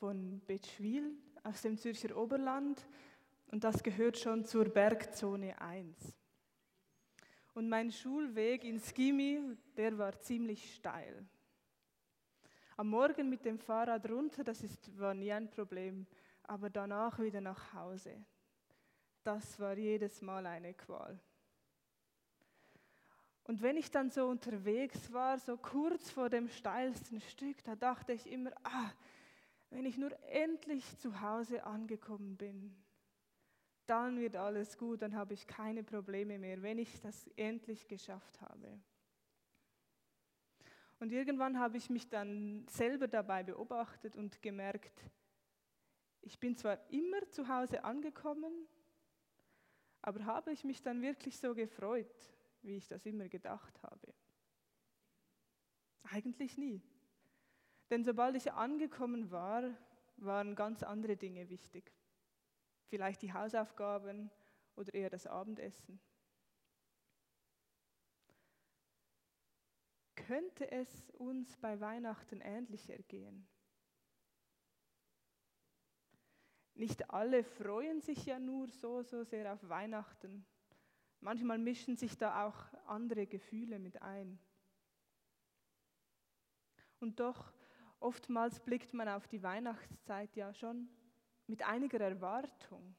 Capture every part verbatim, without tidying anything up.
von Betschwil aus dem Zürcher Oberland und das gehört schon zur Bergzone eins. Und mein Schulweg ins Gymi, der war ziemlich steil. Am Morgen mit dem Fahrrad runter, das ist, war nie ein Problem, aber danach wieder nach Hause. Das war jedes Mal eine Qual. Und wenn ich dann so unterwegs war, so kurz vor dem steilsten Stück, da dachte ich immer, ah, wenn ich nur endlich zu Hause angekommen bin, dann wird alles gut, dann habe ich keine Probleme mehr, wenn ich das endlich geschafft habe. Und irgendwann habe ich mich dann selber dabei beobachtet und gemerkt, ich bin zwar immer zu Hause angekommen, aber habe ich mich dann wirklich so gefreut, wie ich das immer gedacht habe? Eigentlich nie. Denn sobald ich angekommen war, waren ganz andere Dinge wichtig. Vielleicht die Hausaufgaben oder eher das Abendessen. Könnte es uns bei Weihnachten ähnlich ergehen? Nicht alle freuen sich ja nur so, so sehr auf Weihnachten. Manchmal mischen sich da auch andere Gefühle mit ein. Und doch, oftmals blickt man auf die Weihnachtszeit ja schon mit einiger Erwartung.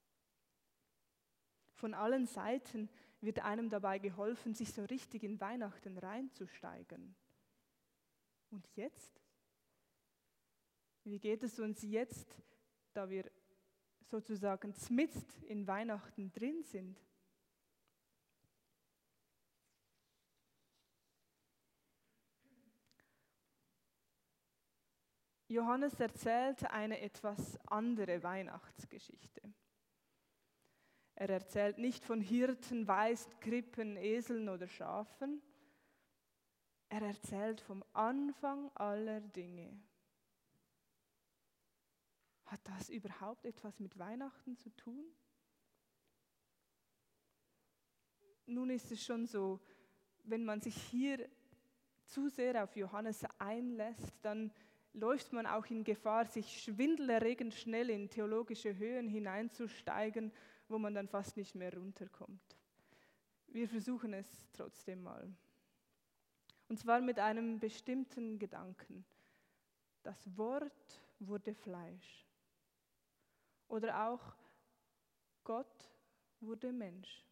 Von allen Seiten wird einem dabei geholfen, sich so richtig in Weihnachten reinzusteigern. Und jetzt? Wie geht es uns jetzt, da wir sozusagen mitten in Weihnachten drin sind? Johannes erzählt eine etwas andere Weihnachtsgeschichte. Er erzählt nicht von Hirten, Weisen, Krippen, Eseln oder Schafen. Er erzählt vom Anfang aller Dinge. Hat das überhaupt etwas mit Weihnachten zu tun? Nun ist es schon so, wenn man sich hier zu sehr auf Johannes einlässt, dann läuft man auch in Gefahr, sich schwindelerregend schnell in theologische Höhen hineinzusteigen, wo man dann fast nicht mehr runterkommt. Wir versuchen es trotzdem mal. Und zwar mit einem bestimmten Gedanken. Das Wort wurde Fleisch. Oder auch Gott wurde Mensch.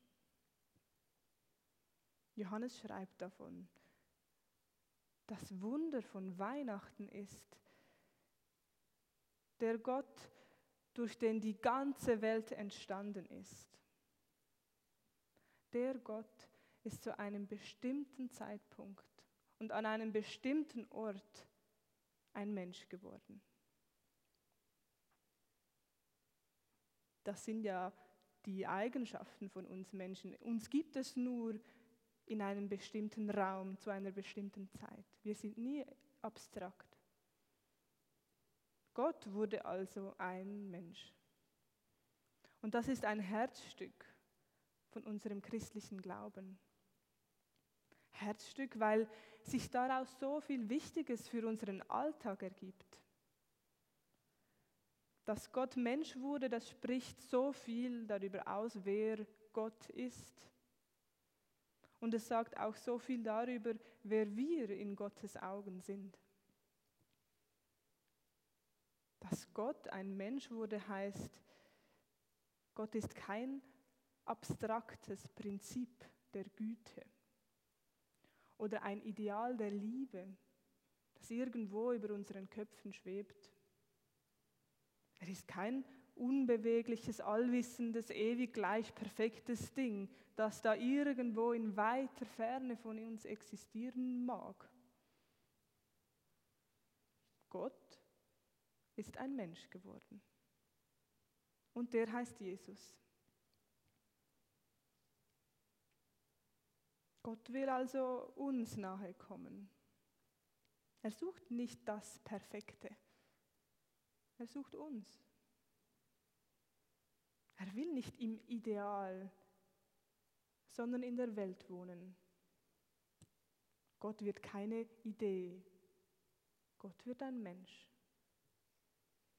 Johannes schreibt davon. Das Wunder von Weihnachten ist, der Gott, durch den die ganze Welt entstanden ist. Der Gott ist zu einem bestimmten Zeitpunkt und an einem bestimmten Ort ein Mensch geworden. Das sind ja die Eigenschaften von uns Menschen. Uns gibt es nur in einem bestimmten Raum, zu einer bestimmten Zeit. Wir sind nie abstrakt. Gott wurde also ein Mensch. Und das ist ein Herzstück von unserem christlichen Glauben. Herzstück, weil sich daraus so viel Wichtiges für unseren Alltag ergibt. Dass Gott Mensch wurde, das spricht so viel darüber aus, wer Gott ist. Und es sagt auch so viel darüber, wer wir in Gottes Augen sind. Dass Gott ein Mensch wurde, heißt, Gott ist kein abstraktes Prinzip der Güte oder ein Ideal der Liebe, das irgendwo über unseren Köpfen schwebt. Er ist kein unbewegliches, allwissendes, ewig gleich perfektes Ding, das da irgendwo in weiter Ferne von uns existieren mag. Gott ist ein Mensch geworden. Und der heißt Jesus. Gott will also uns nahe kommen. Er sucht nicht das Perfekte. Er sucht uns. Er will nicht im Ideal, sondern in der Welt wohnen. Gott wird keine Idee. Gott wird ein Mensch.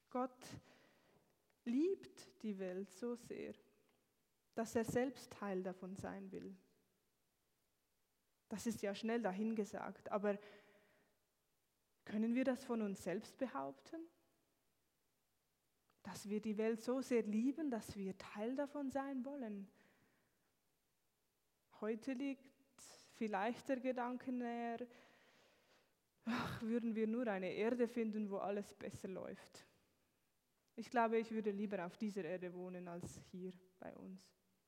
Gott liebt die Welt so sehr, dass er selbst Teil davon sein will. Das ist ja schnell dahingesagt, aber können wir das von uns selbst behaupten? Dass wir die Welt so sehr lieben, dass wir Teil davon sein wollen? Heute liegt vielleicht der Gedanke näher, ach, würden wir nur eine Erde finden, wo alles besser läuft. Ich glaube, ich würde lieber auf dieser Erde wohnen als hier bei uns.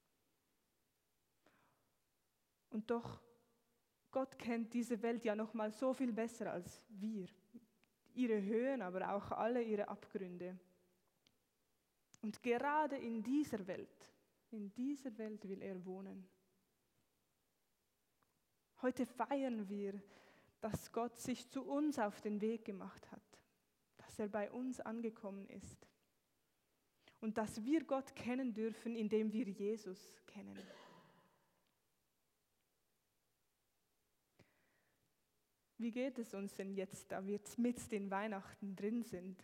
Und doch, Gott kennt diese Welt ja noch mal so viel besser als wir. Ihre Höhen, aber auch alle ihre Abgründe. Und gerade in dieser Welt, in dieser Welt will er wohnen. Heute feiern wir, dass Gott sich zu uns auf den Weg gemacht hat, dass er bei uns angekommen ist und dass wir Gott kennen dürfen, indem wir Jesus kennen. Wie geht es uns denn jetzt, da wir mitten in Weihnachten drin sind?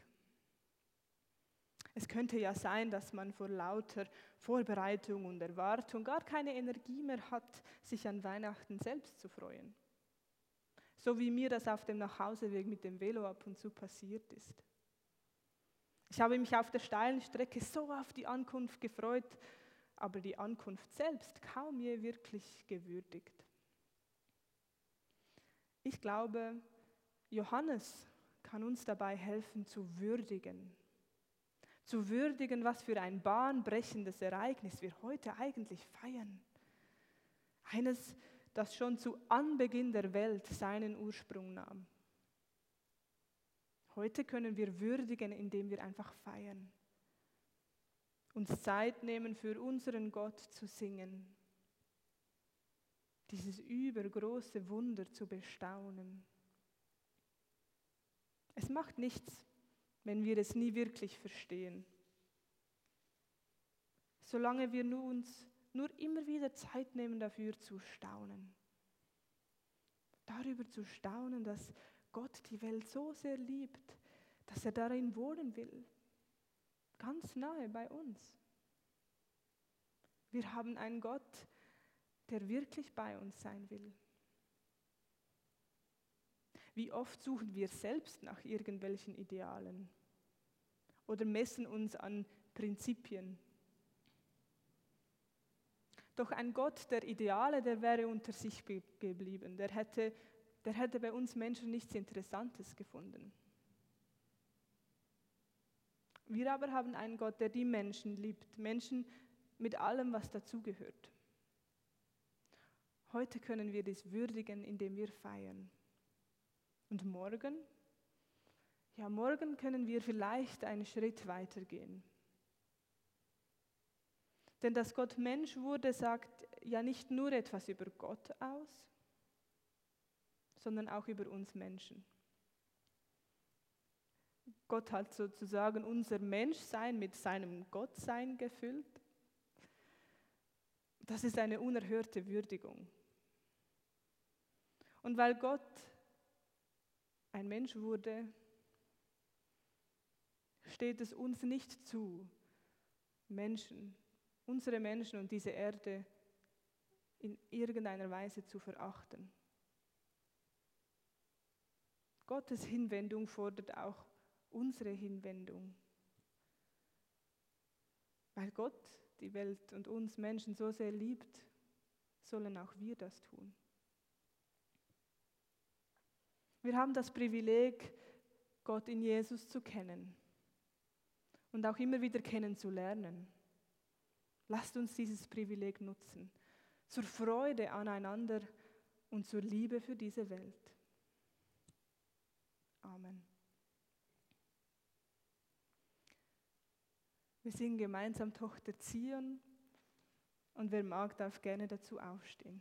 Es könnte ja sein, dass man vor lauter Vorbereitung und Erwartung gar keine Energie mehr hat, sich an Weihnachten selbst zu freuen. So wie mir das auf dem Nachhauseweg mit dem Velo ab und zu passiert ist. Ich habe mich auf der steilen Strecke so auf die Ankunft gefreut, aber die Ankunft selbst kaum je wirklich gewürdigt. Ich glaube, Johannes kann uns dabei helfen zu würdigen. Zu würdigen, was für ein bahnbrechendes Ereignis wir heute eigentlich feiern. Eines, das schon zu Anbeginn der Welt seinen Ursprung nahm. Heute können wir würdigen, indem wir einfach feiern. Uns Zeit nehmen, für unseren Gott zu singen. Dieses übergroße Wunder zu bestaunen. Es macht nichts, wenn wir es nie wirklich verstehen. Solange wir nur uns nur immer wieder Zeit nehmen, dafür zu staunen. Darüber zu staunen, dass Gott die Welt so sehr liebt, dass er darin wohnen will. Ganz nahe bei uns. Wir haben einen Gott, der wirklich bei uns sein will. Wie oft suchen wir selbst nach irgendwelchen Idealen oder messen uns an Prinzipien. Doch ein Gott der Ideale, der wäre unter sich geblieben. Der hätte, der hätte bei uns Menschen nichts Interessantes gefunden. Wir aber haben einen Gott, der die Menschen liebt, Menschen mit allem, was dazugehört. Heute können wir dies würdigen, indem wir feiern. Und morgen? Ja, morgen können wir vielleicht einen Schritt weitergehen. Denn dass Gott Mensch wurde, sagt ja nicht nur etwas über Gott aus, sondern auch über uns Menschen. Gott hat sozusagen unser Menschsein mit seinem Gottsein gefüllt. Das ist eine unerhörte Würdigung. Und weil Gott ein Mensch wurde, steht es uns nicht zu, Menschen, unsere Menschen und diese Erde in irgendeiner Weise zu verachten. Gottes Hinwendung fordert auch unsere Hinwendung. Weil Gott die Welt und uns Menschen so sehr liebt, sollen auch wir das tun. Wir haben das Privileg, Gott in Jesus zu kennen und auch immer wieder kennenzulernen. Lasst uns dieses Privileg nutzen, zur Freude aneinander und zur Liebe für diese Welt. Amen. Wir singen gemeinsam Tochter Zion und wer mag, darf gerne dazu aufstehen.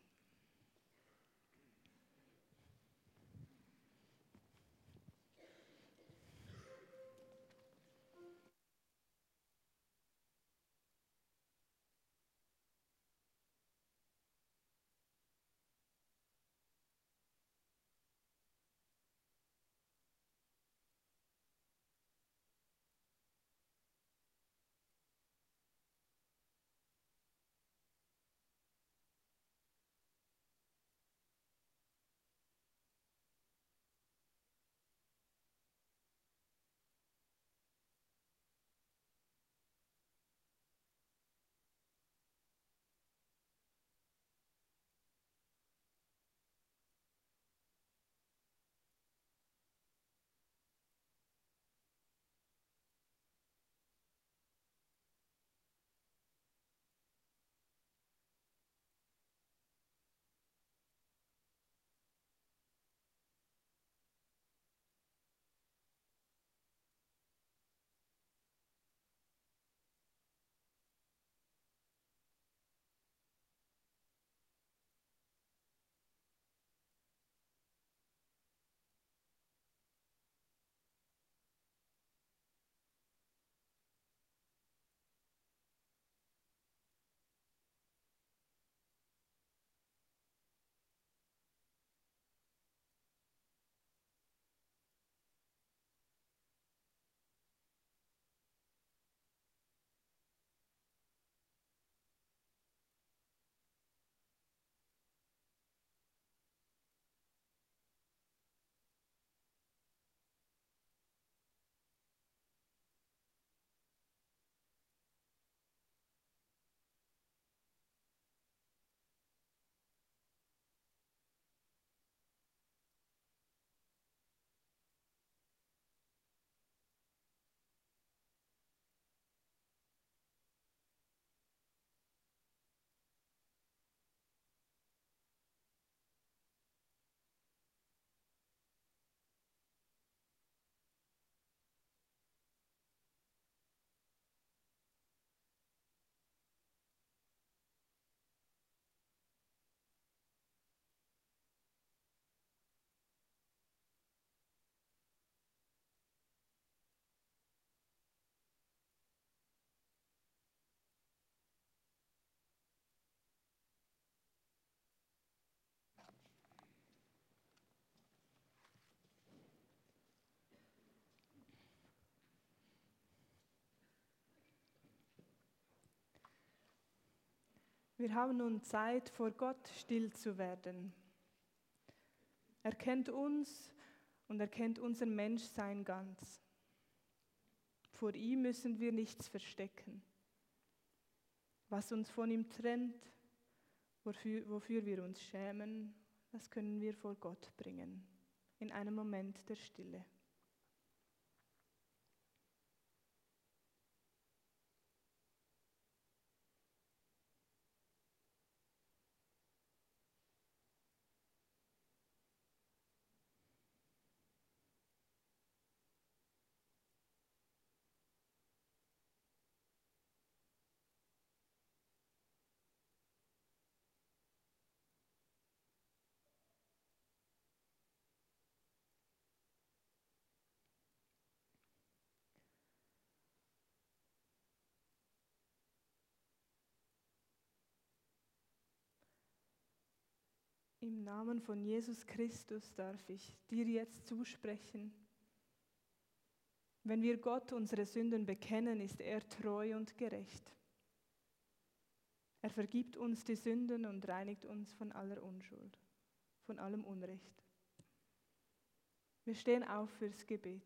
Wir haben nun Zeit, vor Gott still zu werden. Er kennt uns und er kennt unser Menschsein ganz. Vor ihm müssen wir nichts verstecken. Was uns von ihm trennt, wofür, wofür wir uns schämen, das können wir vor Gott bringen, in einem Moment der Stille. Im Namen von Jesus Christus darf ich dir jetzt zusprechen. Wenn wir Gott unsere Sünden bekennen, ist er treu und gerecht. Er vergibt uns die Sünden und reinigt uns von aller Unschuld, von allem Unrecht. Wir stehen auf fürs Gebet.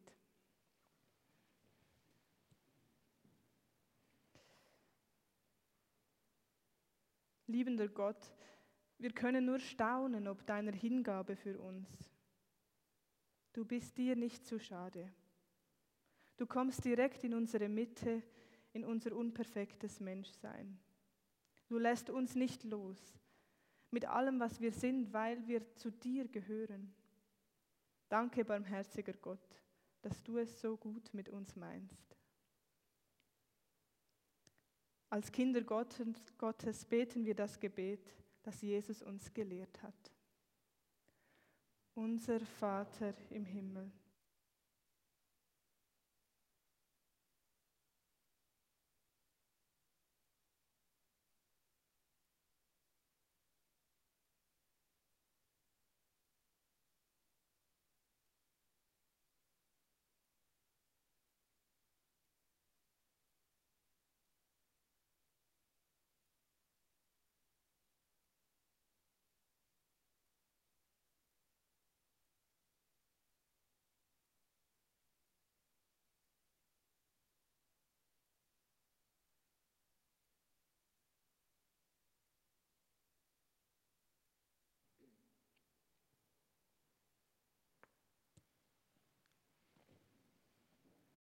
Liebender Gott, wir können nur staunen ob deiner Hingabe für uns. Du bist dir nicht zu schade. Du kommst direkt in unsere Mitte, in unser unperfektes Menschsein. Du lässt uns nicht los, mit allem, was wir sind, weil wir zu dir gehören. Danke, barmherziger Gott, dass du es so gut mit uns meinst. Als Kinder Gottes beten wir das Gebet, das Jesus uns gelehrt hat. Unser Vater im Himmel,